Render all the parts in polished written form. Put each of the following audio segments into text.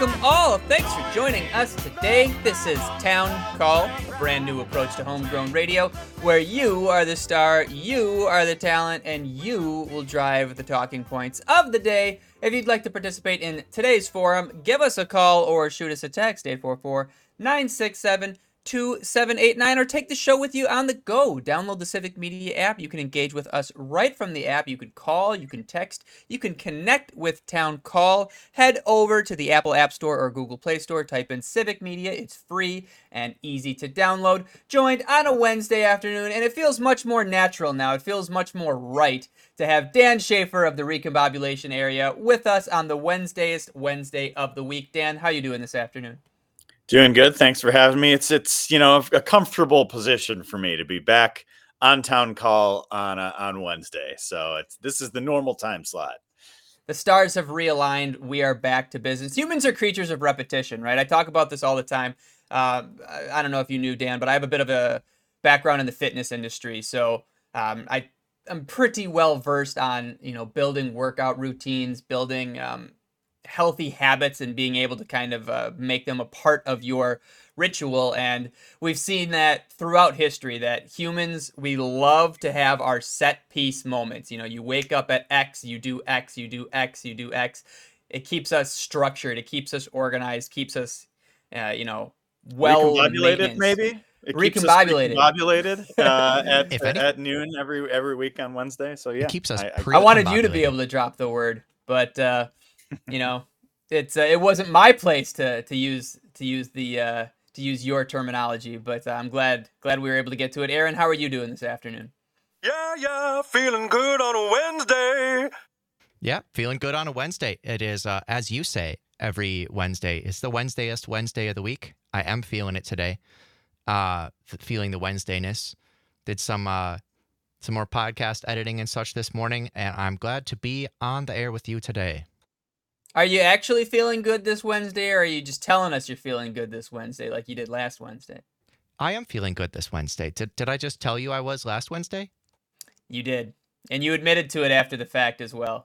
welcome all. Thanks for joining us today. This is Town Call, a brand new approach to homegrown radio, where you are the star, you are the talent, and you will drive the talking points of the day. If you'd like to participate in today's forum, give us a call or shoot us a text, 844-967-2789, or take the show with you on the go. Download the Civic Media app. You can engage with us right from the app. You can call, you can text, you can connect with Town Call. Head over to the Apple App Store or Google Play Store. Type in Civic Media. It's free and easy to download. Joined on a Wednesday afternoon, and it feels much more natural now. It feels much more right to have Dan Schaefer of the Recombobulation area with us on the Wednesdayest Wednesday of the week. Dan, how you doing this afternoon? Doing good. Thanks for having me. It's a comfortable position for me to be back on Town Call on Wednesday. So this is the normal time slot. The stars have realigned. We are back to business. Humans are creatures of repetition, right? I talk about this all the time. I don't know if you knew, Dan, but I have a bit of a background in the fitness industry. So I'm pretty well versed on, building workout routines, building healthy habits, and being able to kind of make them a part of your ritual. And we've seen that throughout history, that humans, we love to have our set piece moments. You wake up at X, you do X, you do X, you do X. It keeps us structured. It keeps us organized, keeps us, well recombobulated, maybe. It recombobulated. At noon every week on Wednesday. So yeah, it keeps us. I wanted you to be able to drop the word, but it wasn't my place to use your terminology. But I'm glad we were able to get to it. Aaron, how are you doing this afternoon? Yeah, feeling good on a Wednesday. Yeah, feeling good on a Wednesday. It is, as you say, every Wednesday. It's the Wednesdayest Wednesday of the week. I am feeling it today. Feeling the Wednesdayness. Did some more podcast editing and such this morning, and I'm glad to be on the air with you today. Are you actually feeling good this Wednesday, or are you just telling us you're feeling good this Wednesday like you did last Wednesday? I am feeling good this Wednesday. Did I just tell you I was last Wednesday? You did. And you admitted to it after the fact as well.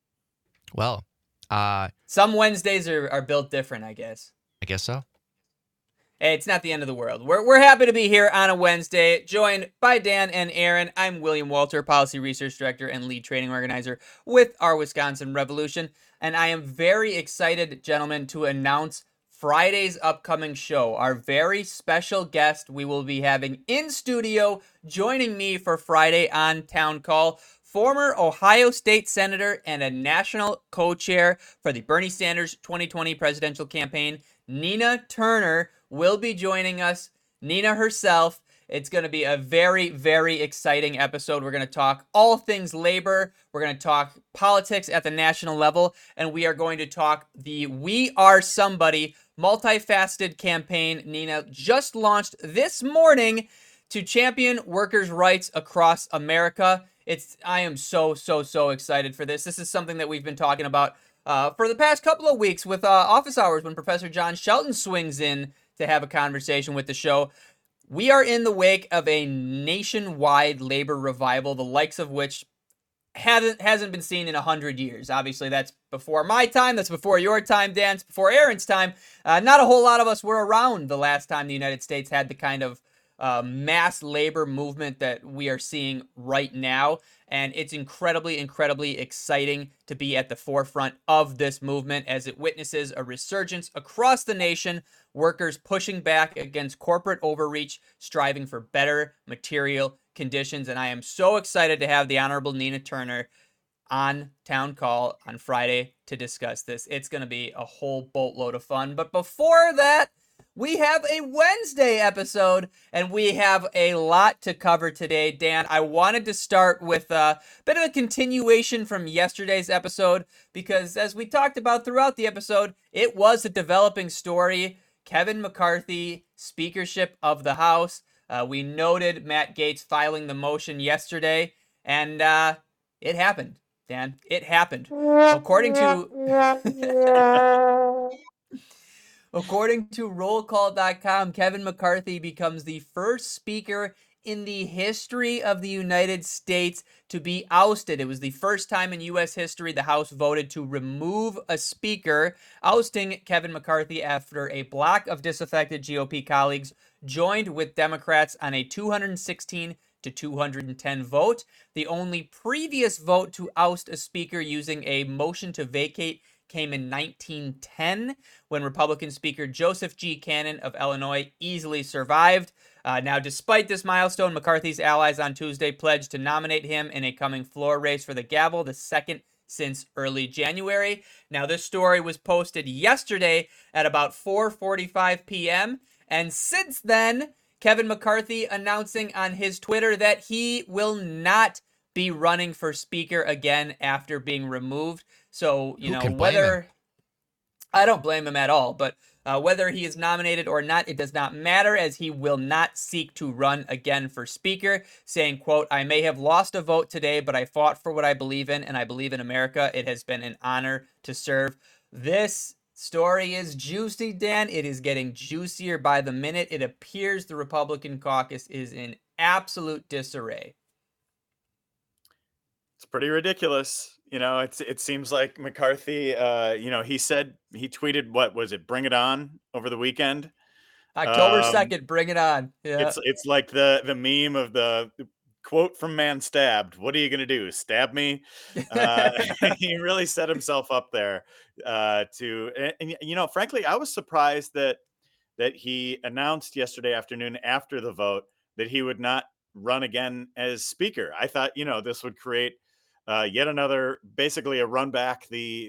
Well, some Wednesdays are built different, I guess. I guess so. Hey, it's not the end of the world. We're happy to be here on a Wednesday, joined by Dan and Aaron. I'm William Walter, Policy Research Director and Lead Training Organizer with our Wisconsin Revolution. And I am very excited, gentlemen, to announce Friday's upcoming show. Our very special guest we will be having in studio joining me for Friday on Town Call, former Ohio State Senator and a national co-chair for the Bernie Sanders 2020 presidential campaign, Nina Turner, will be joining us. Nina herself. It's going to be a very, very exciting episode. We're going to talk all things labor. We're going to talk politics at the national level. And we are going to talk the We Are Somebody multifaceted campaign Nina just launched this morning to champion workers' rights across America. I am so excited for this. This is something that we've been talking about for the past couple of weeks with office hours when Professor John Shelton swings in to have a conversation with the show. We are in the wake of a nationwide labor revival, the likes of which hasn't been seen in 100 years. Obviously, that's before my time. That's before your time, Dan. It's before Aaron's time. Not a whole lot of us were around the last time the United States had the kind of mass labor movement that we are seeing right now. And it's incredibly, incredibly exciting to be at the forefront of this movement as it witnesses a resurgence across the nation, workers pushing back against corporate overreach, striving for better material conditions. And I am so excited to have the Honorable Nina Turner on Town Call on Friday to discuss this. It's going to be a whole boatload of fun. But before that, we have a Wednesday episode, and we have a lot to cover today. Dan, I wanted to start with a bit of a continuation from yesterday's episode, because as we talked about throughout the episode, it was a developing story. Kevin McCarthy, speakership of the House. We noted Matt Gaetz filing the motion yesterday, and it happened, Dan. It happened. According to rollcall.com, Kevin McCarthy becomes the first speaker in the history of the United States to be ousted. It was the first time in U.S. history the House voted to remove a speaker, ousting Kevin McCarthy after a block of disaffected GOP colleagues joined with Democrats on a 216 to 210 vote. The only previous vote to oust a speaker using a motion to vacate came in 1910 when Republican Speaker Joseph G. Cannon of Illinois easily survived. Now, despite this milestone, McCarthy's allies on Tuesday pledged to nominate him in a coming floor race for the gavel, the second since early January. Now, this story was posted yesterday at about 4:45 p.m., and since then, Kevin McCarthy announcing on his Twitter that he will not be running for speaker again after being removed. So, whether I don't blame him at all, but whether he is nominated or not, it does not matter, as he will not seek to run again for speaker, saying, quote, "I may have lost a vote today, but I fought for what I believe in, and I believe in America. It has been an honor to serve." This story is juicy, Dan. It is getting juicier by the minute. It appears the Republican caucus is in absolute disarray. It's pretty ridiculous. It seems like McCarthy, he tweeted, what was it? Bring it on over the weekend. October 2nd, bring it on. Yeah. It's like the meme of the quote from Man Stabbed. What are you going to do? Stab me? He really set himself up there frankly, I was surprised that he announced yesterday afternoon after the vote that he would not run again as speaker. I thought, this would create yet another, basically a run back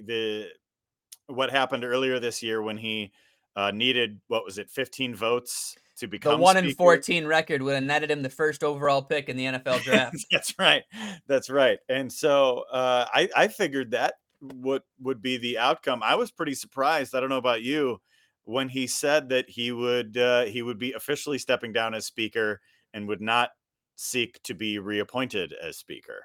what happened earlier this year when he needed, 15 votes to become the 1-14 speaker. record would have netted him the first overall pick in the NFL draft. That's right. And so I figured that would be the outcome. I was pretty surprised. I don't know about you, when he said that he would be officially stepping down as speaker and would not seek to be reappointed as speaker.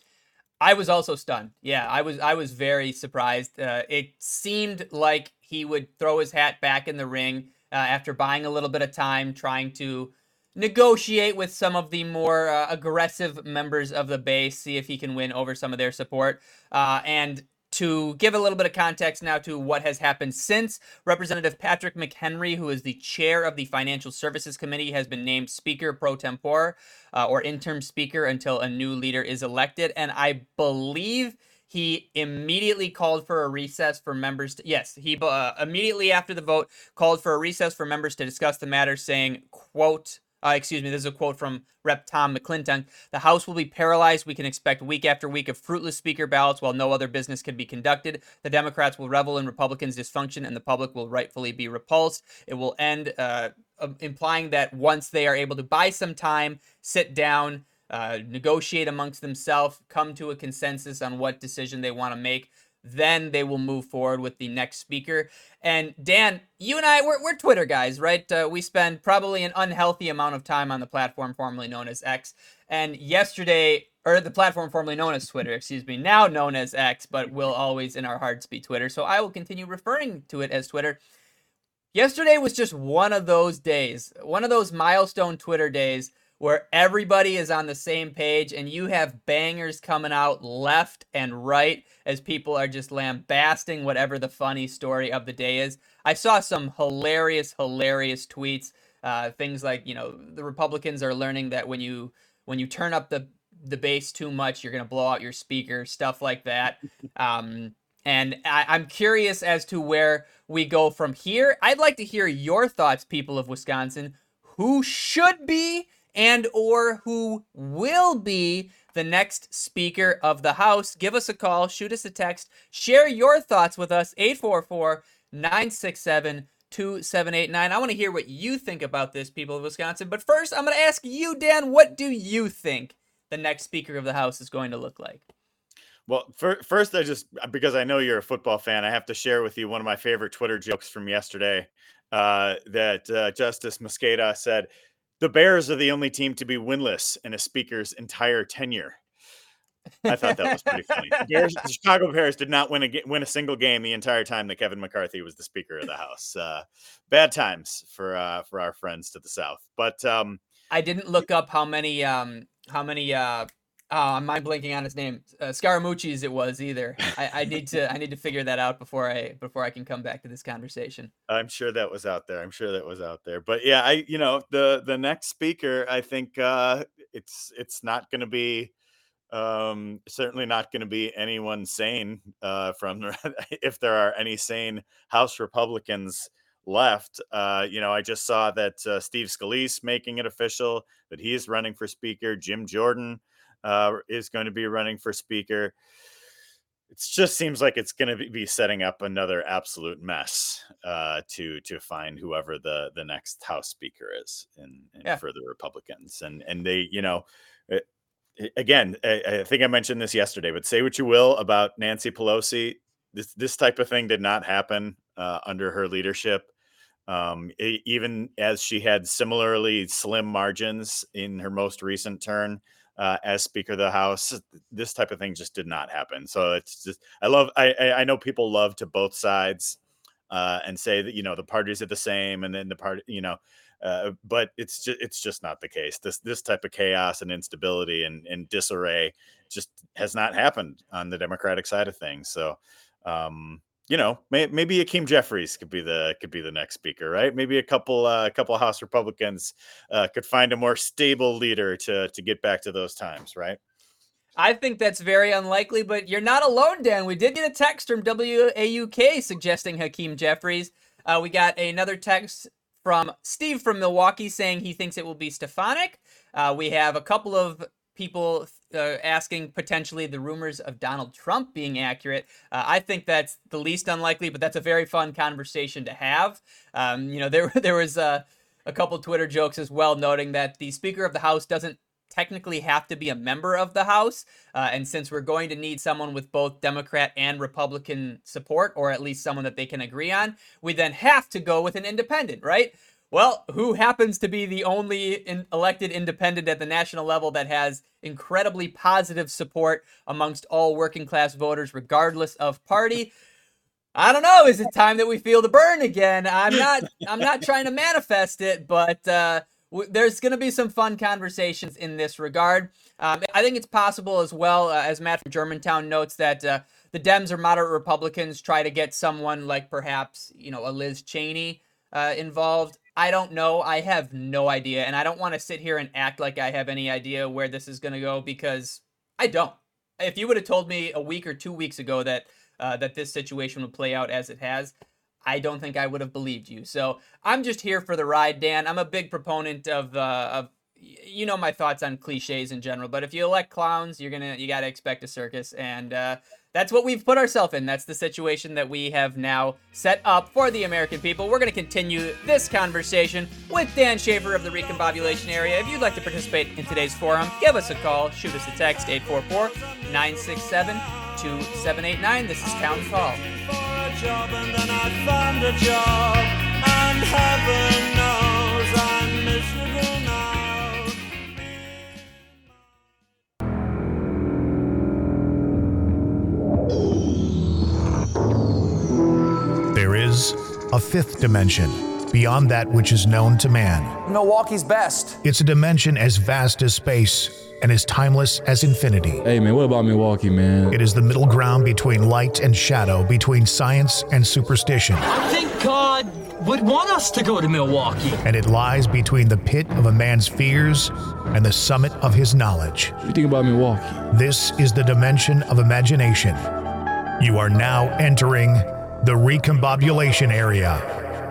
I was also stunned. Yeah, I was very surprised. It seemed like he would throw his hat back in the ring after buying a little bit of time, trying to negotiate with some of the more aggressive members of the base, see if he can win over some of their support. And to give a little bit of context now to what has happened since, Representative Patrick McHenry, who is the chair of the Financial Services Committee, has been named Speaker pro tempore, or interim speaker, until a new leader is elected. And I believe he immediately called for a recess for members. He immediately after the vote called for a recess for members to discuss the matter, saying, quote, this is a quote from Rep. Tom McClintock. "The House will be paralyzed. We can expect week after week of fruitless speaker ballots while no other business can be conducted. The Democrats will revel in Republicans' dysfunction, and the public will rightfully be repulsed." It will end, implying that once they are able to buy some time, sit down, negotiate amongst themselves, come to a consensus on what decision they want to make, then they will move forward with the next speaker. And Dan, you and I, we're Twitter guys, right? We spend probably an unhealthy amount of time on the platform formerly known as X. And yesterday, or the platform formerly known as Twitter, now known as X, but will always in our hearts be Twitter. So I will continue referring to it as Twitter. Yesterday was just one of those days, one of those milestone Twitter days where everybody is on the same page and you have bangers coming out left and right as people are just lambasting whatever the funny story of the day is. I saw some hilarious tweets. Things like, the Republicans are learning that when you turn up the bass too much, you're going to blow out your speaker, stuff like that. And I'm curious as to where we go from here. I'd like to hear your thoughts, people of Wisconsin. Who should be and or who will be the next Speaker of the House? Give us a call, shoot us a text, share your thoughts with us, 844-967-2789. I want to hear what you think about this, people of Wisconsin. But first, I'm going to ask you, Dan, what do you think the next Speaker of the House is going to look like? Well, first, because I know you're a football fan, I have to share with you one of my favorite Twitter jokes from yesterday, that Justice Mosqueda said, "The Bears are the only team to be winless in a speaker's entire tenure." I thought that was pretty funny. The Chicago Bears did not win a single game the entire time that Kevin McCarthy was the Speaker of the House. Bad times for our friends to the south. But I didn't look up how many I'm mind blanking on his name. Scaramucci's it was either. I need to figure that out before I can come back to this conversation. I'm sure that was out there. But yeah, the next speaker, I think it's not going to be certainly not going to be anyone sane from if there are any sane House Republicans left. I just saw that Steve Scalise making it official that he is running for speaker. Jim Jordan is going to be running for speaker. It just seems like it's going to be setting up another absolute mess to find whoever the next House Speaker is for the Republicans. And they, again, I think I mentioned this yesterday, but say what you will about Nancy Pelosi, this type of thing did not happen under her leadership. Even as she had similarly slim margins in her most recent turn as Speaker of the House, this type of thing just did not happen. So it's just, I know people love to both sides and say that, the parties are the same and then the party, but it's just not the case. This type of chaos and instability and disarray just has not happened on the Democratic side of things. So, maybe Hakeem Jeffries could be the next speaker, right? Maybe a couple House Republicans could find a more stable leader to get back to those times, right? I think that's very unlikely, but you're not alone, Dan. We did get a text from WAUK suggesting Hakeem Jeffries. We got another text from Steve from Milwaukee saying he thinks it will be Stefanik. We have a couple of people asking potentially the rumors of Donald Trump being accurate. I think that's the least unlikely, but that's a very fun conversation to have. There was a couple Twitter jokes as well, noting that the Speaker of the House doesn't technically have to be a member of the House. And since we're going to need someone with both Democrat and Republican support, or at least someone that they can agree on, we then have to go with an independent, right? Well, who happens to be the only elected independent at the national level that has incredibly positive support amongst all working class voters, regardless of party? I don't know. Is it time that we feel the burn again? I'm not trying to manifest it, but there's going to be some fun conversations in this regard. I think it's possible as well, as Matt from Germantown notes, that the Dems or moderate Republicans try to get someone like perhaps, a Liz Cheney involved. I don't know. I have no idea. And I don't want to sit here and act like I have any idea where this is going to go, because I don't. If you would have told me a week or 2 weeks ago that this situation would play out as it has, I don't think I would have believed you. So I'm just here for the ride, Dan. I'm a big proponent of my thoughts on cliches in general. But if you elect clowns, you got to expect a circus. And that's what we've put ourselves in. That's the situation that we have now set up for the American people. We're going to continue this conversation with Dan Schaefer of the Recombobulation Area. If you'd like to participate in today's forum, give us a call. Shoot us a text, 844-967-2789. This is Town Call. Job and then I found a job, and heaven knows I'm miserable now. There is a fifth dimension beyond that which is known to man. Milwaukee's best. It's a dimension as vast as space and as timeless as infinity. Hey man, what about Milwaukee, man? It is the middle ground between light and shadow, between science and superstition. I think God would want us to go to Milwaukee. And it lies between the pit of a man's fears and the summit of his knowledge. What do you think about Milwaukee? This is the dimension of imagination. You are now entering the Recombobulation Area.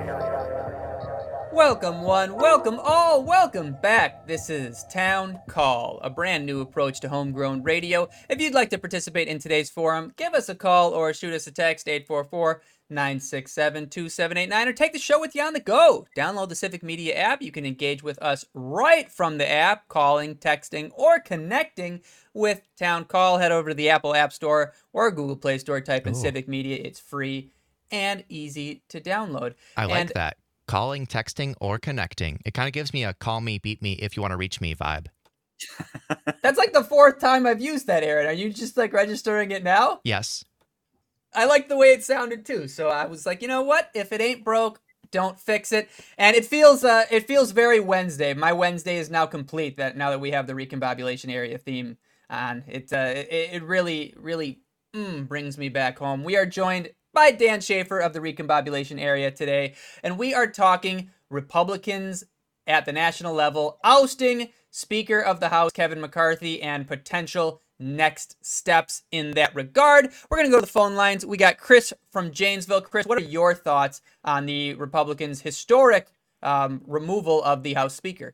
Welcome one, welcome all, welcome back. This is Town Call, a brand new approach to homegrown radio. If you'd like to participate in today's forum, give us a call or shoot us a text, 844-967-2789, or take the show with you on the go. Download the Civic Media app. You can engage with us right from the app, calling, texting, or connecting with Town Call. Head over to the Apple App Store or Google Play Store, type in Civic Media. It's free and easy to download. I like that. Calling, texting, or connecting. It kind of gives me a call me, beat me if you want to reach me vibe. That's like the fourth time I've used that, Aaron. Are you just like registering it now? Yes. I like the way it sounded too. So I was like, you know what? If it ain't broke, don't fix it. And it feels very Wednesday. My Wednesday is now complete now that we have the recombobulation area theme on. It really brings me back home. We are joined by Dan Schaefer of the recombobulation area today, and we are talking Republicans at the national level ousting Speaker of the House Kevin McCarthy and potential next steps in that regard. We're going to go to the phone lines. We got Chris from Janesville. Chris, what are your thoughts on the Republicans' historic removal of the House Speaker?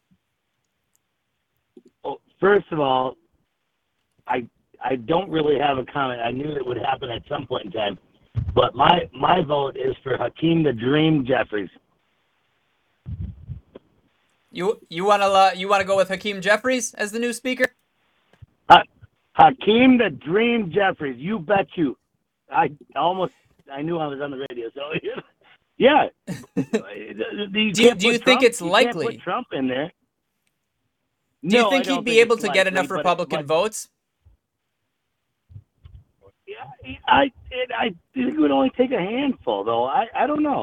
Well, first of all, I don't really have a comment. I knew it would happen at some point in time, but my vote is for Hakeem the Dream Jeffries. You want to go with Hakeem Jeffries as the new speaker? Hakeem the Dream Jeffries. You bet you. I knew I was on the radio, so yeah. Do you think it's likely? You can't put Trump in there. Do you think he'd be able to get enough Republican votes? Yeah, I think it would only take a handful, though. I don't know.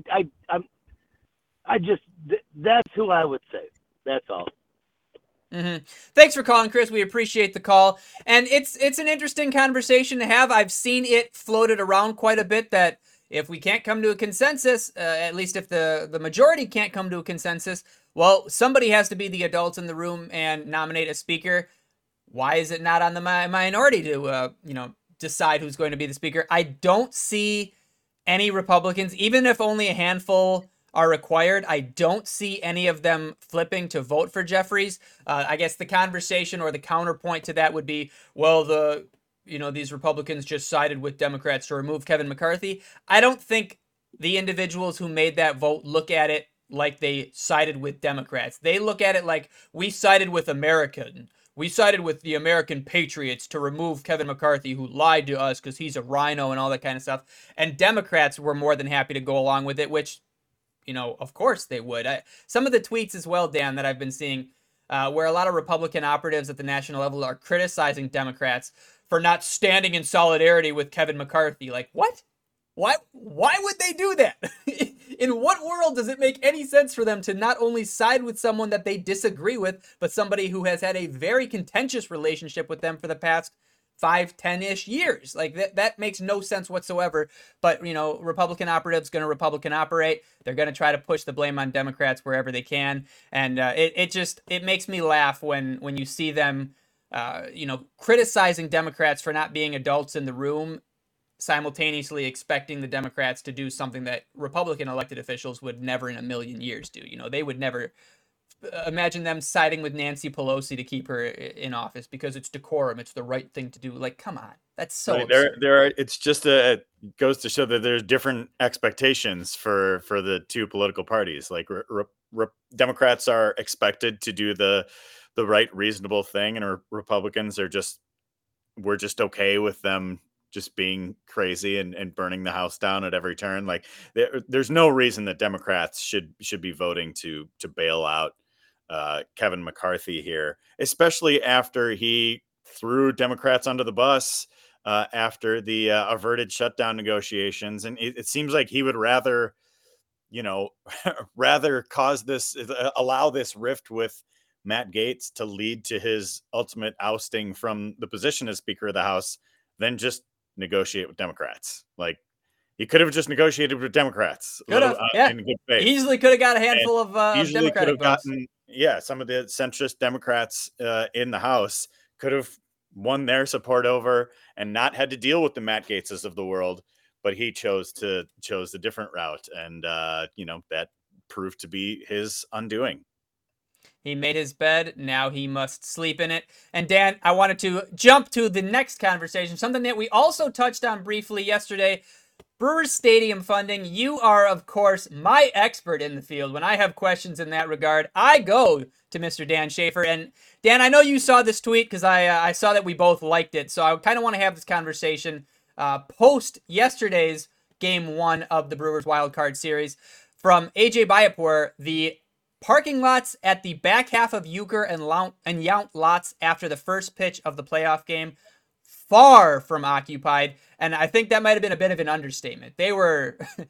That's who I would say. That's all. Mm-hmm. Thanks for calling, Chris. We appreciate the call. And it's an interesting conversation to have. I've seen it floated around quite a bit that if we can't come to a consensus, at least if the majority can't come to a consensus, well, somebody has to be the adults in the room and nominate a speaker. Why is it not on the minority to, decide who's going to be the speaker? I don't see any Republicans, even if only a handful are required. I don't see any of them flipping to vote for Jeffries. I guess the conversation or the counterpoint to that would be, well, these Republicans just sided with Democrats to remove Kevin McCarthy. I don't think the individuals who made that vote look at it like they sided with Democrats. They look at it like we sided with America. We sided with the American patriots to remove Kevin McCarthy, who lied to us because he's a rhino and all that kind of stuff. And Democrats were more than happy to go along with it, which, of course they would. Some of the tweets as well, Dan, that I've been seeing, where a lot of Republican operatives at the national level are criticizing Democrats for not standing in solidarity with Kevin McCarthy. Like, what? Why would they do that? In what world does it make any sense for them to not only side with someone that they disagree with, but somebody who has had a very contentious relationship with them for the past 5-10-ish years? Like that makes no sense whatsoever. But, Republican operatives going to Republican operate. They're going to try to push the blame on Democrats wherever they can. And it makes me laugh when you see them, criticizing Democrats for not being adults in the room, simultaneously expecting the Democrats to do something that Republican elected officials would never in a million years do. They would never imagine them siding with Nancy Pelosi to keep her in office because it's decorum. It's the right thing to do. Like, come on. That's so absurd. It's just it goes to show that there's different expectations for the two political parties. Like Democrats are expected to do the right, reasonable thing, and Republicans we're just okay with them just being crazy and burning the house down at every turn. Like there's no reason that Democrats should be voting to bail out Kevin McCarthy here, especially after he threw Democrats under the bus after the averted shutdown negotiations. And it seems like he would rather allow this rift with Matt Gaetz to lead to his ultimate ousting from the position as Speaker of the House than just negotiate with Democrats. Like he could have just negotiated with Democrats. In good faith. Easily could have got a handful of Democratic votes. Some of the centrist Democrats in the House could have won their support over and not had to deal with the Matt Gaetzes of the world. But he chose a different route, and that proved to be his undoing. He made his bed. Now he must sleep in it. And Dan, I wanted to jump to the next conversation, something that we also touched on briefly yesterday. Brewers Stadium funding. You are, of course, my expert in the field. When I have questions in that regard, I go to Mr. Dan Schaefer. And Dan, I know you saw this tweet because I saw that we both liked it. So I kind of want to have this conversation post yesterday's Game 1 of the Brewers Wild Card Series from AJ Bayapur. The parking lots at the back half of Euchre and Yount lots after the first pitch of the playoff game, far from occupied. And I think that might have been a bit of an understatement. They were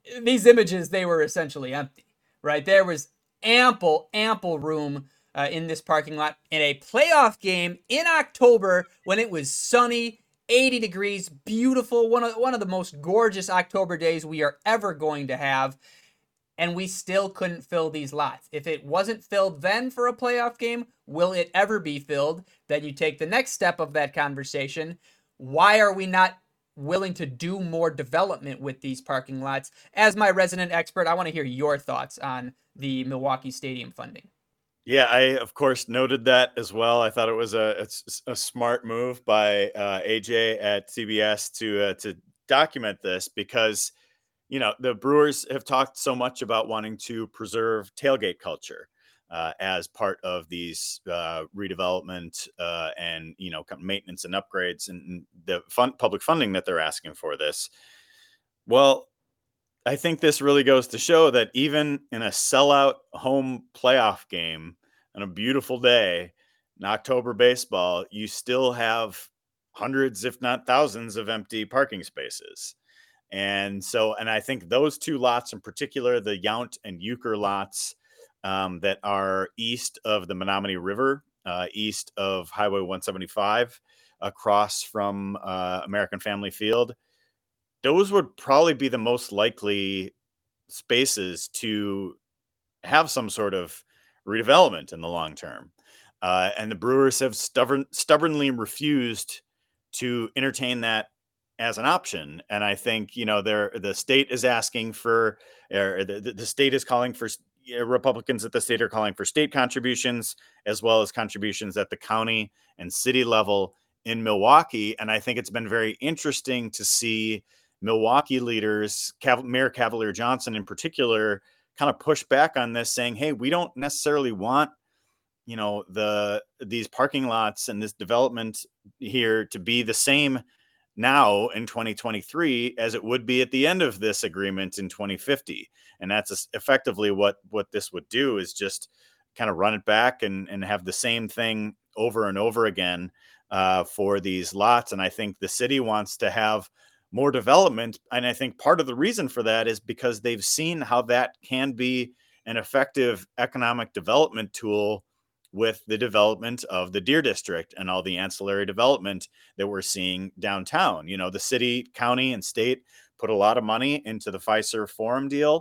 these images, they were essentially empty, right? There was ample room in this parking lot in a playoff game in October when it was sunny, 80 degrees, beautiful, one of the most gorgeous October days we are ever going to have, and we still couldn't fill these lots. If it wasn't filled then for a playoff game, will it ever be filled? Then you take the next step of that conversation. Why are we not willing to do more development with these parking lots? As my resident expert, I want to hear your thoughts on the Milwaukee Stadium funding. Yeah, I of course noted that as well. I thought it was a smart move by AJ at CBS to document this because, you know, the Brewers have talked so much about wanting to preserve tailgate culture as part of these redevelopment and, you know, maintenance and upgrades and the public funding that they're asking for this. Well, I think this really goes to show that even in a sellout home playoff game on a beautiful day in October baseball, you still have hundreds, if not thousands, of empty parking spaces. And I think those two lots in particular, the Yount and Euchre lots that are east of the Menominee River, east of Highway 175, across from American Family Field, those would probably be the most likely spaces to have some sort of redevelopment in the long term. And the Brewers have stubbornly refused to entertain that as an option. And I think, you know, the state is asking for, or the state is calling for, Republicans at the state are calling for state contributions, as well as contributions at the county and city level in Milwaukee. And I think it's been very interesting to see Milwaukee leaders, Mayor Cavalier Johnson in particular, kind of push back on this, saying, hey, we don't necessarily want, you know, these parking lots and this development here to be the same now in 2023 as it would be at the end of this agreement in 2050. And that's effectively what this would do, is just kind of run it back and have the same thing over and over again for these lots. And I think the city wants to have more development. And I think part of the reason for that is because they've seen how that can be an effective economic development tool with the development of the Deer District and all the ancillary development that we're seeing downtown. You know, the city, county, and state put a lot of money into the Fiserv Forum deal.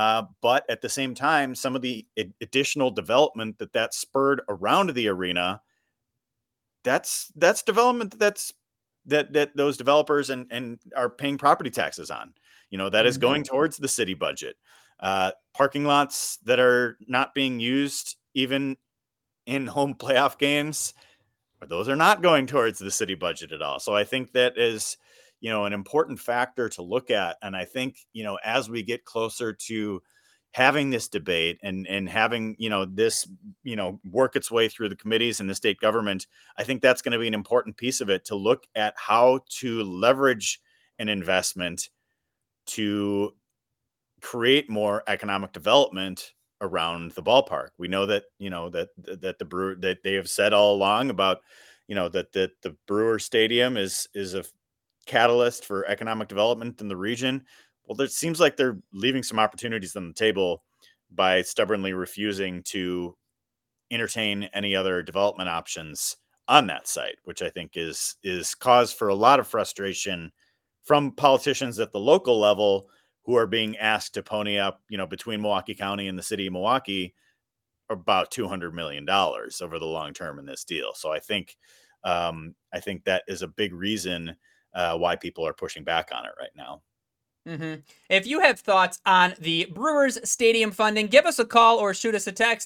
But at the same time, some of the additional development that spurred around the arena, that's development that those developers and are paying property taxes on. You know, that is going towards the city budget. Parking lots that are not being used even in home playoff games, those are not going towards the city budget at all. So I think that is, you know, an important factor to look at. And I think, you know, as we get closer to having this debate and having, you know, this, you know, work its way through the committees and the state government, I think that's going to be an important piece of it, to look at how to leverage an investment to create more economic development around the ballpark. We know that, you know, that the Brewer, that they have said all along about, you know, that the Brewer Stadium is a catalyst for economic development in the region. Well, it seems like they're leaving some opportunities on the table by stubbornly refusing to entertain any other development options on that site, which I think is cause for a lot of frustration from politicians at the local level who are being asked to pony up, you know, between Milwaukee County and the city of Milwaukee, about $200 million over the long term in this deal. So I think that is a big reason why people are pushing back on it right now. Mm-hmm. If you have thoughts on the Brewers Stadium funding, give us a call or shoot us a text,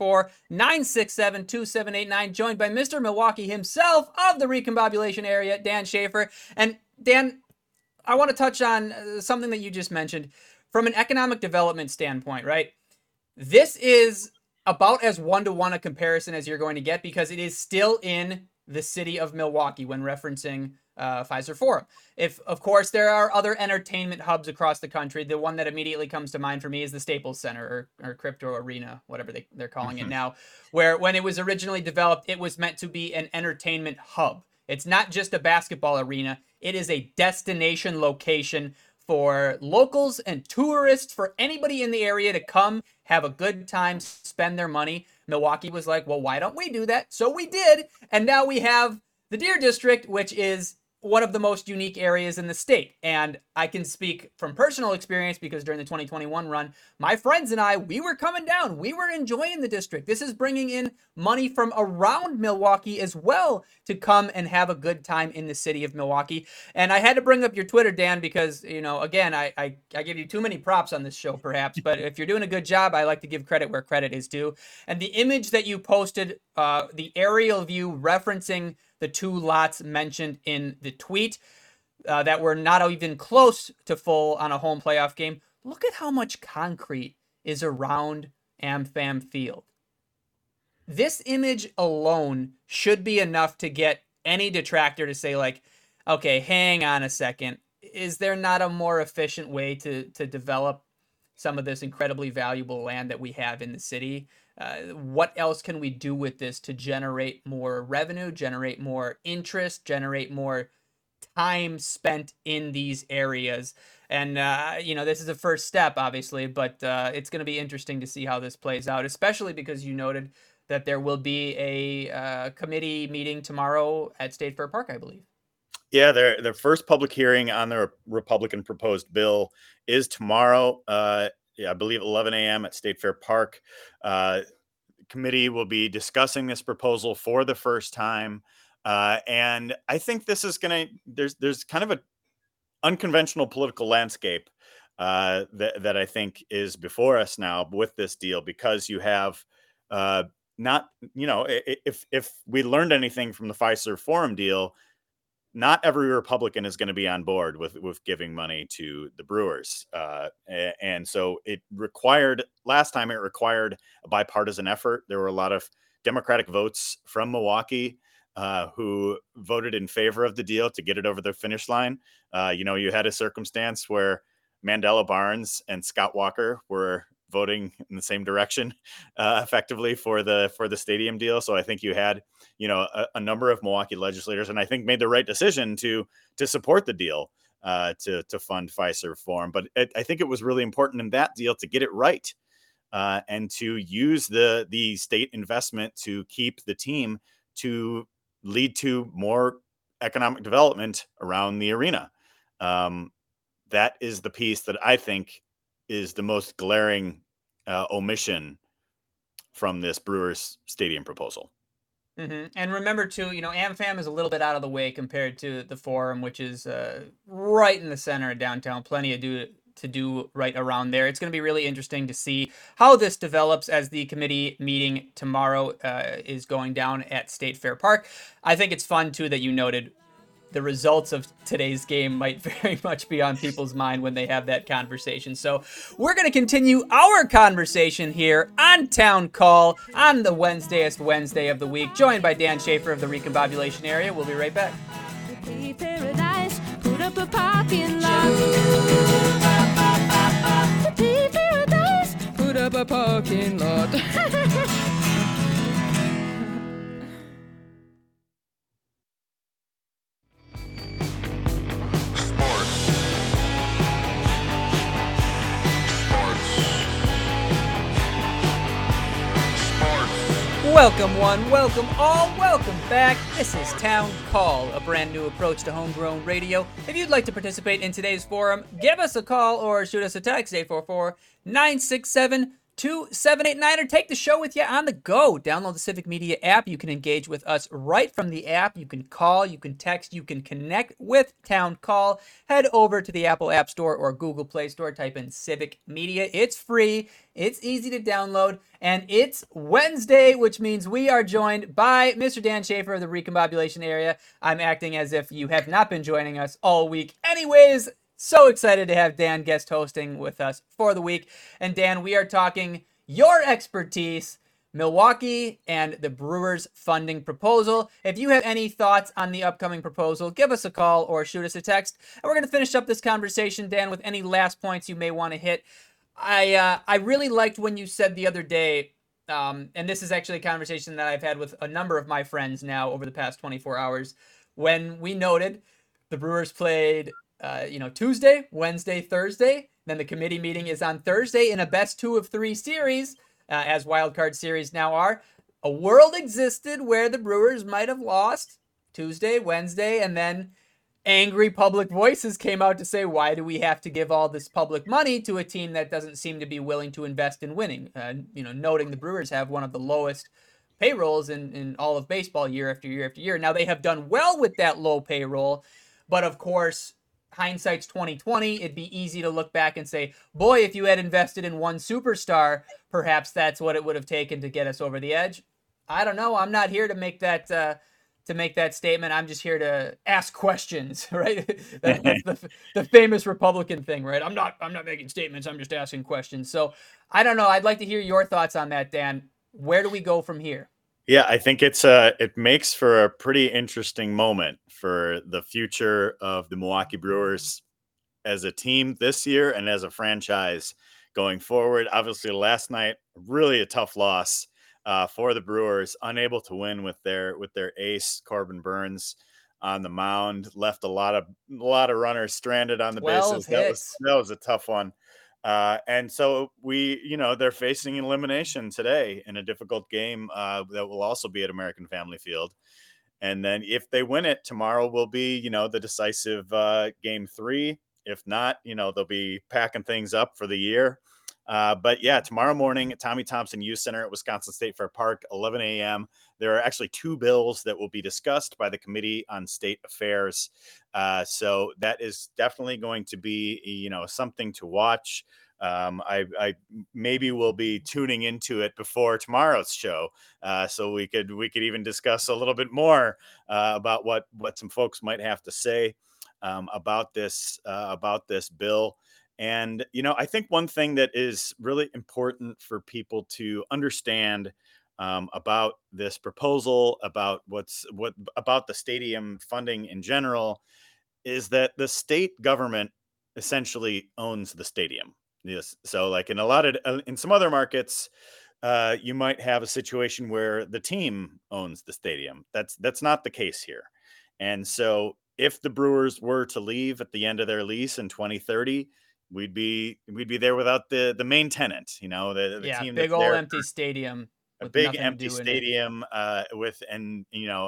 844-967-2789, joined by Mr. Milwaukee himself of the recombobulation area, Dan Schaefer. And Dan, I want to touch on something that you just mentioned from an economic development standpoint, right? This is about as one-to-one a comparison as you're going to get, because it is still in the city of Milwaukee when referencing Fiserv Forum. If, of course, there are other entertainment hubs across the country, the one that immediately comes to mind for me is the Staples Center or Crypto Arena, whatever they're calling it now, where when it was originally developed, it was meant to be an entertainment hub. It's not just a basketball arena. It is a destination location for locals and tourists, for anybody in the area to come have a good time, spend their money. Milwaukee was like, well, why don't we do that? So we did. And now we have the Deer District, which is one of the most unique areas in the state. And I can speak from personal experience because during the 2021 run, my friends and I, we were coming down. We were enjoying the district. This is bringing in money from around Milwaukee as well to come and have a good time in the city of Milwaukee. And I had to bring up your Twitter, Dan, because, you know, again, I give you too many props on this show, perhaps. But if you're doing a good job, I like to give credit where credit is due. And the image that you posted, the aerial view referencing the two lots mentioned in the tweet that were not even close to full on a home playoff game. Look at how much concrete is around AmFam Field. This image alone should be enough to get any detractor to say, like, okay, hang on a second. Is there not a more efficient way to develop some of this incredibly valuable land that we have in the city? What else can we do with this to generate more revenue, generate more interest, generate more time spent in these areas? And, you know, this is a first step, obviously, but it's going to be interesting to see how this plays out, especially because you noted that there will be a committee meeting tomorrow at State Fair Park, I believe. Yeah, their first public hearing on their Republican proposed bill is tomorrow. I believe 11 a.m. at State Fair Park. Committee will be discussing this proposal for the first time. And I think this is there's kind of an unconventional political landscape that I think is before us now with this deal, because you have not, you know, if we learned anything from the Fiserv Forum deal, not every Republican is going to be on board with giving money to the Brewers. And so last time it required a bipartisan effort. There were a lot of Democratic votes from Milwaukee who voted in favor of the deal to get it over the finish line. You know, you had a circumstance where Mandela Barnes and Scott Walker were voting in the same direction effectively for the stadium deal. So I think you had, you know, a number of Milwaukee legislators, and I think made the right decision to support the deal to fund Fiserv Forum. But I think it was really important in that deal to get it right and to use the state investment to keep the team to lead to more economic development around the arena. That is the piece that I think is the most glaring omission from this Brewers Stadium proposal. Mm-hmm. And remember, too, you know, AmFam is a little bit out of the way compared to the Forum, which is right in the center of downtown. Plenty to do right around there. It's going to be really interesting to see how this develops as the committee meeting tomorrow is going down at State Fair Park. I think it's fun, too, that you noted the results of today's game might very much be on people's mind when they have that conversation. So we're going to continue our conversation here on Town Call on the Wednesdayest Wednesday of the week, joined by Dan Schaefer of the Recombobulation Area. We'll be right back. Paradise, put up a parking lot. Paradise, put up a parking lot. Welcome one, welcome all, welcome back. This is Town Call, a brand new approach to homegrown radio. If you'd like to participate in today's forum, give us a call or shoot us a text, 844-967-2789, or take the show with you on the go. Download the Civic Media app. You can engage with us right from the app. You can call, you can text, you can connect with Town Call. Head over to the Apple App Store or Google Play Store. Type in Civic Media. It's free. It's easy to download, and it's Wednesday, which means we are joined by Mr. Dan Schaefer of the Recombobulation Area. I'm acting as if you have not been joining us all week. Anyways, so excited to have Dan guest hosting with us for the week. And Dan, we are talking your expertise, Milwaukee and the Brewers funding proposal. If you have any thoughts on the upcoming proposal, give us a call or shoot us a text. And we're going to finish up this conversation, Dan, with any last points you may want to hit. I really liked when you said the other day, and this is actually a conversation that I've had with a number of my friends now over the past 24 hours, when we noted the Brewers played Tuesday, Wednesday, Thursday. Then the committee meeting is on Thursday in a best 2 of 3 series, as wildcard series now are. A world existed where the Brewers might have lost Tuesday, Wednesday, and then angry public voices came out to say, why do we have to give all this public money to a team that doesn't seem to be willing to invest in winning? Noting the Brewers have one of the lowest payrolls in all of baseball year after year after year. Now, they have done well with that low payroll, but of course, hindsight's 2020. It'd be easy to look back and say, boy, if you had invested in one superstar, perhaps that's what it would have taken to get us over the edge. I don't know. I'm not here to make that statement. I'm just here to ask questions, right? That's the famous Republican thing, right? I'm not making statements. I'm just asking questions. So I don't know. I'd like to hear your thoughts on that, Dan. Where do we go from here? Yeah, I think it makes for a pretty interesting moment for the future of the Milwaukee Brewers as a team this year and as a franchise going forward. Obviously, last night, really a tough loss for the Brewers, unable to win with their ace Corbin Burnes on the mound, left a lot of runners stranded on the bases. That was a tough one. And so they're facing elimination today in a difficult game that will also be at American Family Field. And then if they win it, tomorrow will be, the decisive game 3. If not, they'll be packing things up for the year. But yeah, tomorrow morning at Tommy Thompson Youth Center at Wisconsin State Fair Park, 11 a.m. There are actually 2 bills that will be discussed by the Committee on State Affairs. So that is definitely going to be, something to watch. I maybe will be tuning into it before tomorrow's show, so we could even discuss a little bit more about what some folks might have to say about this bill. And, I think one thing that is really important for people to understand about this proposal, about about the stadium funding in general, is that the state government essentially owns the stadium. Yes. So like in some other markets, you might have a situation where the team owns the stadium. That's not the case here. And so if the Brewers were to leave at the end of their lease in 2030, we'd be there without the main tenant, the team. Big old empty stadium. A big empty stadium and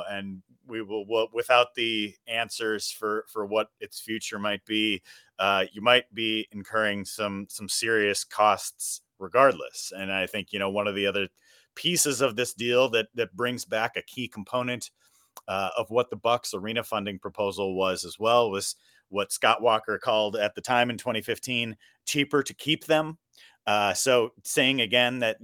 we will without the answers for what its future might be. You might be incurring some serious costs regardless. And I think, one of the other pieces of this deal that brings back a key component of what the Bucks arena funding proposal was as well was what Scott Walker called at the time in 2015, cheaper to keep them. So saying again that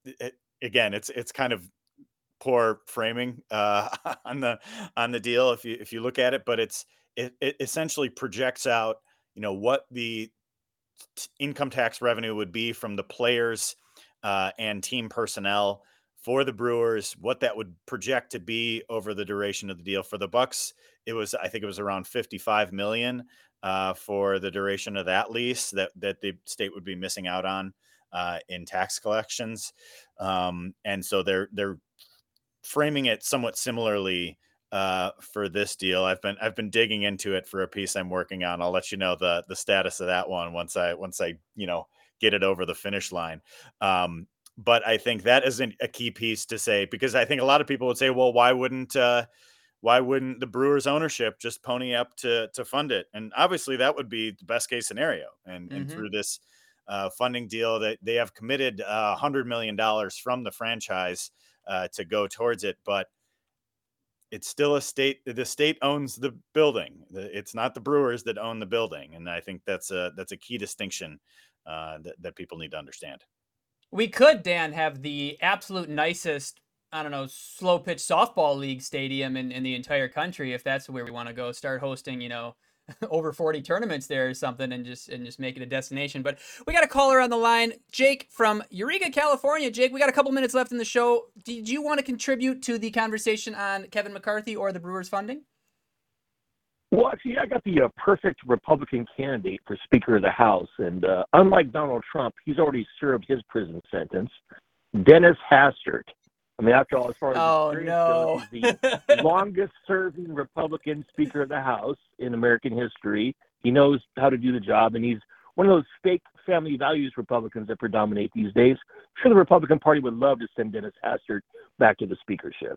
it's kind of poor framing on the deal if you look at it, but it essentially projects out what the income tax revenue would be from the players and team personnel for the Brewers, what that would project to be over the duration of the deal. For the Bucks, I think it was around $55 million for the duration of that lease that the state would be missing out on in tax collections. And so they're framing it somewhat similarly for this deal. I've been digging into it for a piece I'm working on. I'll let you know the status of that one once I get it over the finish line. But I think that isn't a key piece to say, because I think a lot of people would say, well, why wouldn't the Brewers ownership just pony up to fund it? And obviously that would be the best case scenario. And through this funding deal that they have committed $100 million from the franchise to go towards it. But it's still the state owns the building. It's not the Brewers that own the building. And I think that's a key distinction that people need to understand. We could, Dan, have the absolute nicest, slow pitch softball league stadium in the entire country, if that's where we want to go. Start hosting, over 40 tournaments there or something, and just make it a destination. But we got a caller on the line, Jake from Eureka, California. Jake, we got a couple minutes left in the show. Did you want to contribute to the conversation on Kevin McCarthy or the Brewers funding? Well, actually, I got the perfect Republican candidate for Speaker of the House. And unlike Donald Trump, he's already served his prison sentence. Dennis Hastert. I mean, after all, as far as he's the longest-serving Republican Speaker of the House in American history. He knows how to do the job, and he's one of those fake family values Republicans that predominate these days. I'm sure the Republican Party would love to send Dennis Hastert back to the speakership.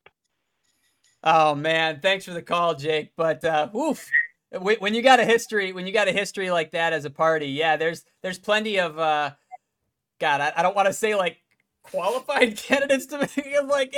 Oh man, thanks for the call, Jake. But oof, when you got a history like that as a party, yeah, there's plenty of God. I don't want to say like qualified candidates to me. Like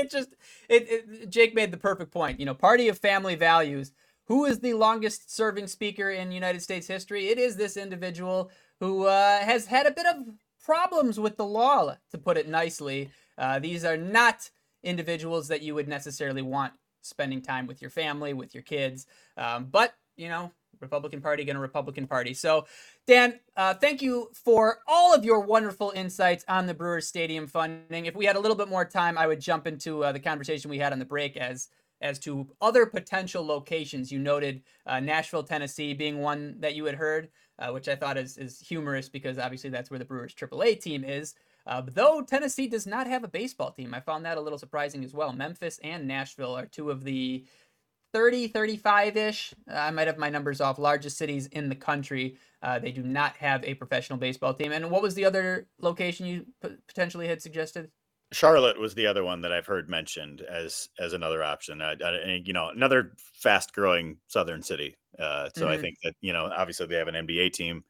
Jake made the perfect point. Party of family values. Who is the longest serving speaker in United States history? It is this individual who has had a bit of problems with the law, to put it nicely. These are not individuals that you would necessarily want spending time with your family, with your kids. But, Republican Party, gonna Republican Party. So, Dan, thank you for all of your wonderful insights on the Brewers Stadium funding. If we had a little bit more time, I would jump into the conversation we had on the break as to other potential locations. You noted Nashville, Tennessee being one that you had heard, which I thought is humorous because obviously that's where the Brewers AAA team is. Though Tennessee does not have a baseball team. I found that a little surprising as well. Memphis and Nashville are two of the 30, 35-ish, I might have my numbers off, largest cities in the country. They do not have a professional baseball team. And what was the other location you potentially had suggested? Charlotte was the other one that I've heard mentioned as another option. Another fast-growing southern city. So I think that, obviously they have an NBA team,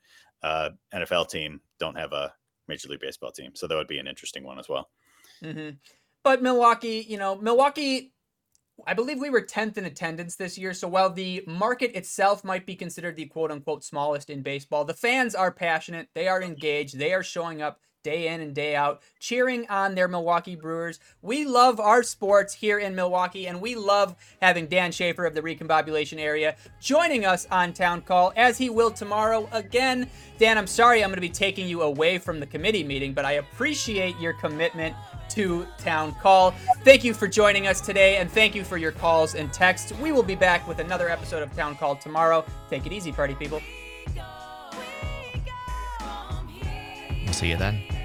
NFL team, don't have a Major League Baseball team. So that would be an interesting one as well. Mm-hmm. But Milwaukee, I believe we were 10th in attendance this year. So while the market itself might be considered the quote unquote smallest in baseball, the fans are passionate. They are engaged. They are showing up day in and day out, cheering on their Milwaukee Brewers. We love our sports here in Milwaukee, and we love having Dan Schaefer of the Recombobulation area joining us on Town Call, as he will tomorrow again. Dan, I'm sorry I'm going to be taking you away from the committee meeting, but I appreciate your commitment to Town Call. Thank you for joining us today, and thank you for your calls and texts. We will be back with another episode of Town Call tomorrow. Take it easy, party people. See you then.